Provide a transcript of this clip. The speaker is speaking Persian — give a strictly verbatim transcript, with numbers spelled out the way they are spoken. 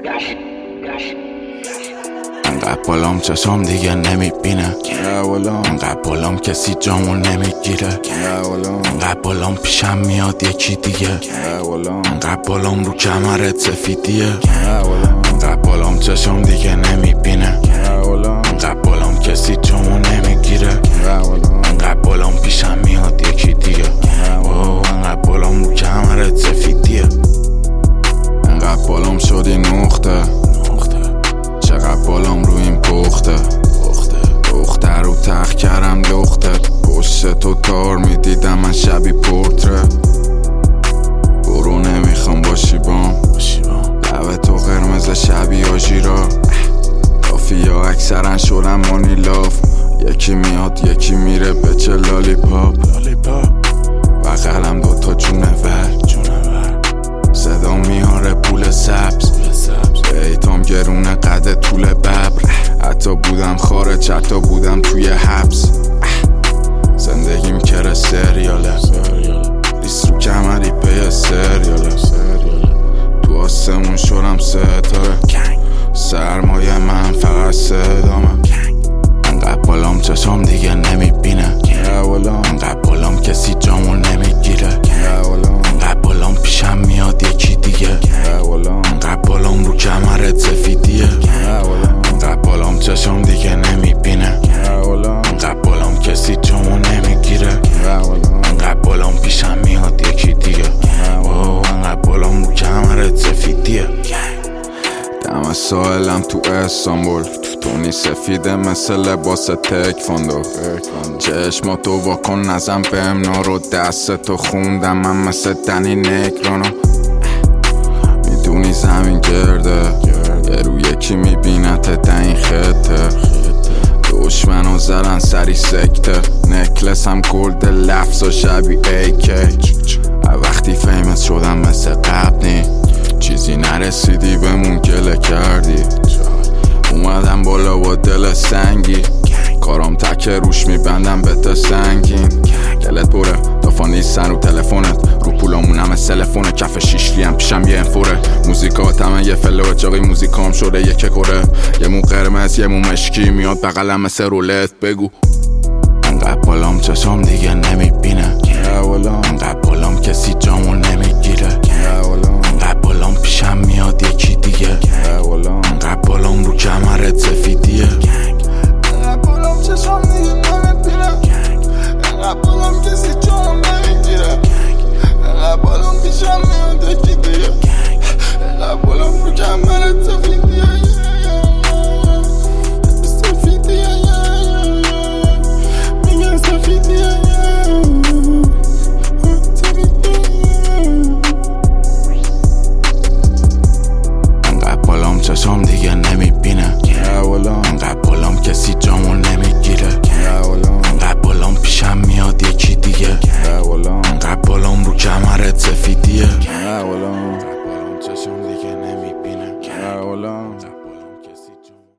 انقدر بالام چشام دیگه نمیبینه، انقدر بالام کسی جامو نمیگیره، انقدر بالام پیشم میاد یکی دیگه، انقدر بالام رو کمرت سفیدیه، انقدر بالام چشام دیگه نمیبینه، انقدر بالام کسی جامو نمیگیره، انقدر بالام پیشم میاد یکی دیگه، انقدر بالام رو کمرت سفیدیه. انقدر بالام شدی نقطه، چقدر بالام رو این پخته، دختر رو تخت کردم لختت، پشت تو تار میدیدم من شبی پورتره، برو نمیخوام باشی بام، لبه تو قرمز شبی آژیرا، کافیا اکثرا شدم مانی لاف، یکی میاد یکی میره به چه لالی پاپ، بغلم دوتا جونور، صدا میاره پول سبز، ایتام گرونه قد طول ببر، حتی بودم خارج حتی بودم توی حبس، زندگیم کره سریاله، ریس رو کمری پی سریاله، تو آسمون شدم ستاره، سرمایه من فقط صدامه، انقدر بالام چشام دیگه نمیبینه، انقدر بالام کسی جامو نمیگیره، انقدر بالام پیشم میاد یکی دیگه، انقدر بالام رو کمرت سفیدیه، انقدر بالام چشام دیگه نمیبینه، انقدر بالام کسی جامو نمیگیره، انقدر بالام پیشم میاد یکی دیگه، انقدر بالام رو کمرت سفیدیه. دم ساحلم تو استانبول، تو تونی سفیده مثل لباس تکواندو، چشماتو واکن نزن بهم نارو، دست تو خوندم من مثل دنی نگرانو، میدونی زمین گرده یه رو یکی میبینت تا این خطه، دشمنو زدن سری سکته، نکلس هم گلد لفظ و شبی ایکی، وقتی فیمس شدم مثل قبلی، چیزی نرسیدی بمون گله کردی، اومدم بالا با دل سنگی، کارام تکه روش میبندم به تا سنگین، دلت پره دافا نیستن رو تلفونت، رو پولامون همه سلفونه، کف شیشلی هم پیشم یه انفوره، موزیکات همه یه فلو چاقی، موزیکام شده یه که کره، یه مو قرمز یه مو مشکی میاد بغلم مثل رولت، بگو انقدر بالام چشام دیگه نمیبینه، انقدر بالام کسی جامو نمیگیره، انقدر بالام پیشم میاد یکی دیگه، انقدر بالام رو کمرت سفیدیه.